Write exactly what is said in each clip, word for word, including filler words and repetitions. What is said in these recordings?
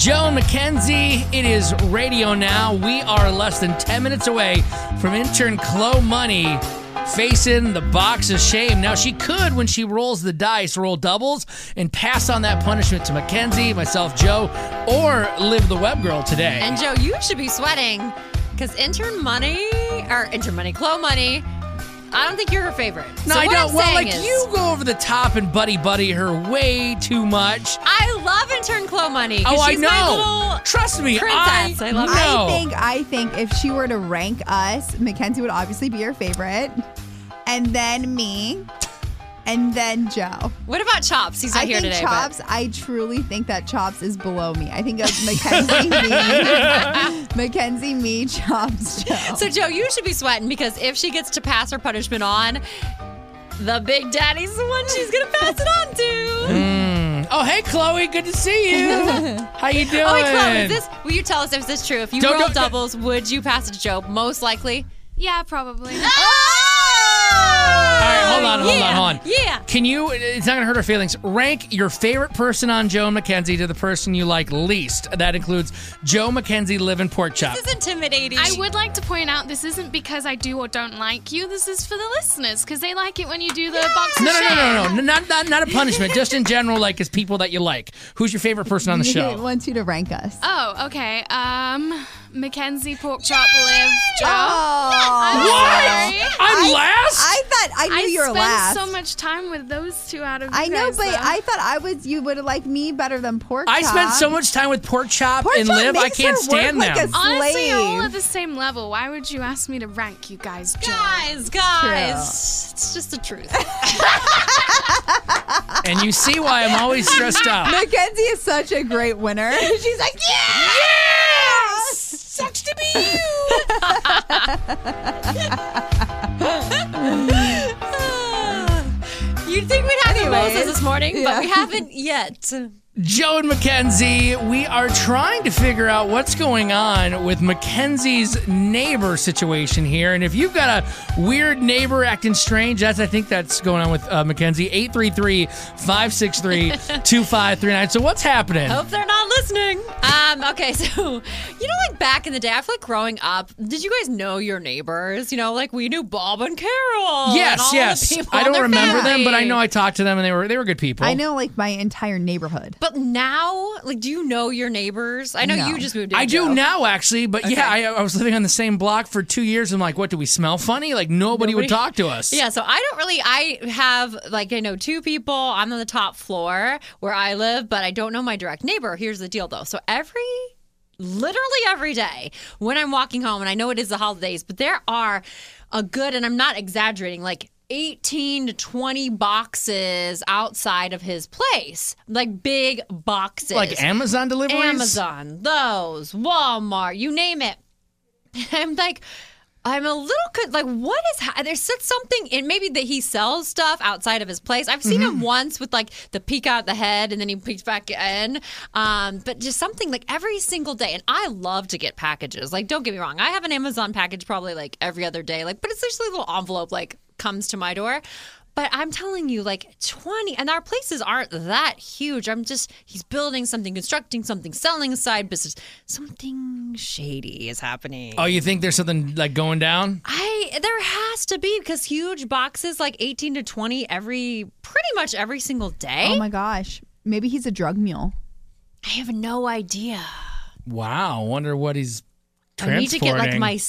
Joe and Mackenzie, it is radio now. We are less than ten minutes away from intern Chloe Money facing the box of shame. Now, she could, when she rolls the dice, roll doubles and pass on that punishment to Mackenzie, myself, Joe, or Liv the Web Girl today. And Joe, you should be sweating because intern Money, or intern Money, Chloe Money, I don't think you're her favorite. No, so I what don't. I'm Well, like, is, you go over the top and buddy-buddy her way too much. I love intern Chloe Money. Oh, I she's know. My little Trust me, princess. I, I love know. her. I think I think if she were to rank us, Mackenzie would obviously be her favorite, and then me, and then Joe. What about Chops? He's not I here think today. Chops. But... I truly think that Chops is below me. I think it's Mackenzie, me, Mackenzie, me, Chops, Joe. So Joe, you should be sweating because if she gets to pass her punishment on, the Big Daddy's the one she's gonna pass it on to. Mm. Oh, hey, Chloe. Good to see you. How you doing? Oh, wait, Chloe, is this? Will you tell us if this is true? If you Don't- roll don't- doubles, would you pass it to Joe? Most likely. Yeah, probably. All right, hold on, hold yeah, on, hold on. Yeah. Can you, it's not going to hurt her feelings, rank your favorite person on Joe and Mackenzie to the person you like least. That includes Joe, Mackenzie, Liv, and Pork Chop. This is intimidating. I would like to point out this isn't because I do or don't like you. This is for the listeners because they like it when you do the box of No, no, no, shame. no, no, not, not, not a punishment, just in general, like as people that you like. Who's your favorite person on the He show? wants you to rank us. Oh, okay. Um, Mackenzie, Pork Chop, Liv, Joe. Oh, I'm What? sorry. I'm last? I thought I knew I you were spend last. so much time with those two out of you I know, guys, but though. I thought I was you would have liked me better than Pork I Chop. spent so much time with Pork Chop Pork and Chop Liv, I makes can't her stand work like them. a Honestly, you're all slave. at the same level. Why would you ask me to rank you guys, Joe? Guys, guys. It's just the truth. And you see why I'm always stressed out. Mackenzie is such a great winner. She's like, yeah! Yes! Sucks to be you! You'd think we'd have Anyways, mimosas this morning, yeah. but we haven't yet. Joe and Mackenzie, we are trying to figure out what's going on with Mackenzie's neighbor situation here. And if you've got a weird neighbor acting strange, that's I think that's going on with uh, Mackenzie. eight three three, five six three, two five three nine. So what's happening? Hope they're not listening. Um, okay, so, you know, like back in the day, I feel like growing up, did you guys know your neighbors? You know, like we knew Bob and Carol. and Yes, all the yes. people I and don't their remember them, but I family. know I talked to them and they were they were good people. I know like my entire neighborhood. But now, like, do you know your neighbors? I know No. you just moved in. I do Joe. now, actually, but yeah, I, I was living on the same block for two years. I'm like, what, do we smell funny? Like, nobody, would Nobody- talk to us. Yeah, so I don't really, I have, like, I know two people. I'm on the top floor where I live, but I don't know my direct neighbor. Here's the deal, though. So every, literally every day when I'm walking home, and I know it is the holidays, but there are a good, and I'm not exaggerating, like, eighteen to twenty boxes outside of his place. Like, big boxes. Like Amazon deliveries? Amazon, those, Walmart, you name it. I'm like, I'm a little co- like, what is ha- there's said something in maybe that he sells stuff outside of his place. I've seen him once with like the peek out the head and then he peeks back in. Um, but just something like every single day. And I love to get packages. Like, don't get me wrong, I have an Amazon package probably like every other day. Like, but it's just a little envelope like comes to my door. But I'm telling you, like twenty, and our places aren't that huge. I'm just, he's building something, constructing something, selling a side business. Something shady is happening. Oh, you think there's something like going down? I, there has to be, because huge boxes, like eighteen to twenty every, pretty much every single day. Oh my gosh. Maybe he's a drug mule. I have no idea. Wow. Wonder what he's I transporting. need to get like my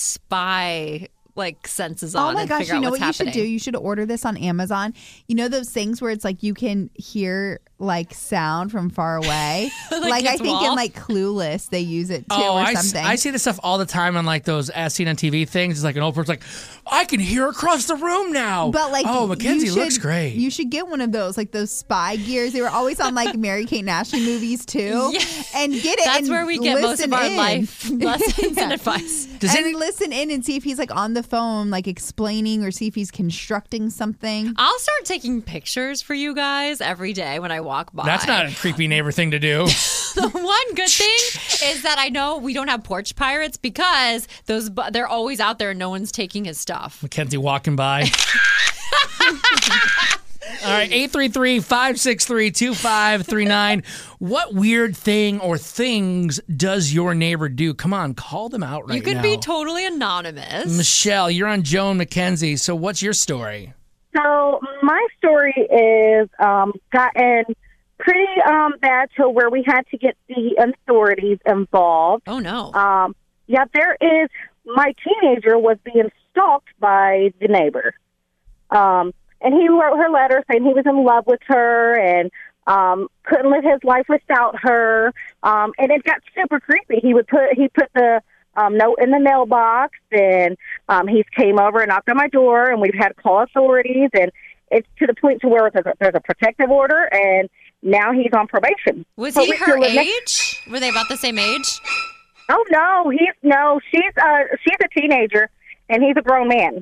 spy like senses on Oh my and gosh, figure you out know what's what happening. you should do? You should order this on Amazon. You know those things where it's like you can hear like sound from far away? Like like I its think wall? in like Clueless they use it too Oh, or I, s- something. I see this stuff all the time on like those as seen on T V things. It's like an old person's like, I can hear across the room now. But like, oh, you Mackenzie should- looks great. You should get one of those, like those spy gears. They were always on like Mary Kate and Ashley movies too. Yeah. And get it. That's and where we get most listen of our in. life lessons Yeah. and advice. Does and any- listen in and see if he's like on the phone, like explaining, or see if he's constructing something. I'll start taking pictures for you guys every day when I walk by. That's not a creepy neighbor thing to do. The one good thing is that I know we don't have porch pirates because those bu- they're always out there and no one's taking his stuff. Mackenzie walking by. All right, eight three three, five six three, two five three nine. What weird thing or things does your neighbor do? Come on, call them out right now. You could be totally anonymous. Michelle, you're on Joe and Mackenzie, so what's your story? So my story is um, gotten pretty um, bad to where we had to get the authorities involved. Oh, no. Um, yeah, there is, my teenager was being stalked by the neighbor. Um, and he wrote her letter saying he was in love with her and um, couldn't live his life without her. Um, and it got super creepy. He would put, he put the um, note in the mailbox, and um, he came over and knocked on my door, and we've had to call authorities, and it's to the point to where there's a, there's a protective order, and now he's on probation. Was So he we her still live age? next- Were they about the same age? Oh no, he's no, she's uh she's a teenager and he's a grown man.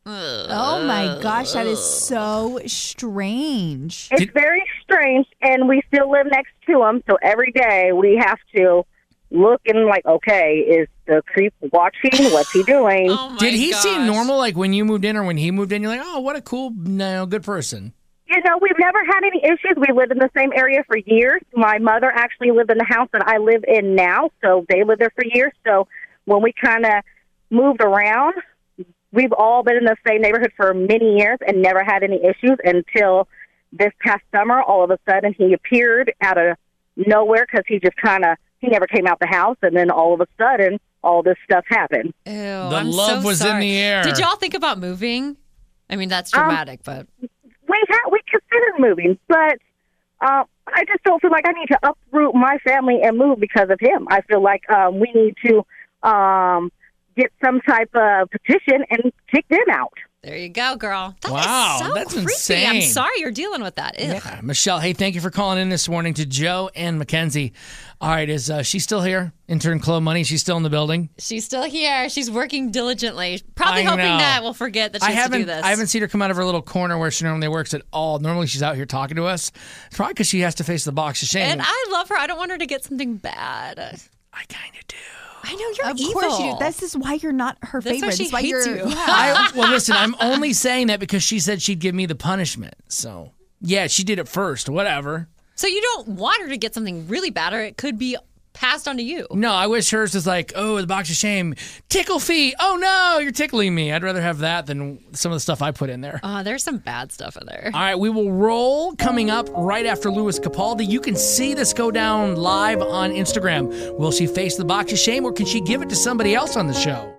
Oh my gosh, that is so strange. It's Did- very strange, and we still live next to him, so every day we have to look and like, okay, is the creep watching? What's he doing? Oh my Did he gosh. seem normal like when you moved in or when he moved in? You're like, oh, what a cool, no, good person. You know, we've never had any issues. We lived in the same area for years. My mother actually lived in the house that I live in now, so they lived there for years. So when we kind of moved around, we've all been in the same neighborhood for many years and never had any issues until this past summer. All of a sudden, he appeared out of nowhere because he just kind of, he never came out the house, and then all of a sudden, all this stuff happened. Ew, The I'm love so was in sorry. the air. Did y'all think about moving? I mean, that's Um, dramatic, but We ha- we considered moving, but uh, I just don't feel like I need to uproot my family and move because of him. I feel like um, we need to um, get some type of petition and kick them out. there you go, girl. That is Wow, so that's creepy. I'm insane. sorry you're dealing with that. Ew. Yeah. Michelle, hey, thank you for calling in this morning to Joe and Mackenzie. All right, is uh, she still here? Intern Chloe Money, she's still in the building? She's still here. She's working diligently. Probably I hoping know. that we'll forget that she I has to haven't do this. I haven't seen her come out of her little corner where she normally works at all. Normally she's out here talking to us. It's probably because she has to face the box of shame. and I love her. I don't want her to get something bad. I kind of do. I know you're Of evil. course you do. This is why you're not her That's why favorite. she That's why hates you're, you. Yeah. I, well, listen, I'm only saying that because she said she'd give me the punishment. So, yeah, she did it first. Whatever. So you don't want her to get something really bad, or it could be passed on to you. No, I wish hers was like, oh, the box of shame. Tickle feet. Oh, no, you're tickling me. I'd rather have that than some of the stuff I put in there. Uh, there's some bad stuff in there. All right, we will roll coming up right after Louis Capaldi. You can see this go down live on Instagram. Will she face the box of shame or can she give it to somebody else on the show?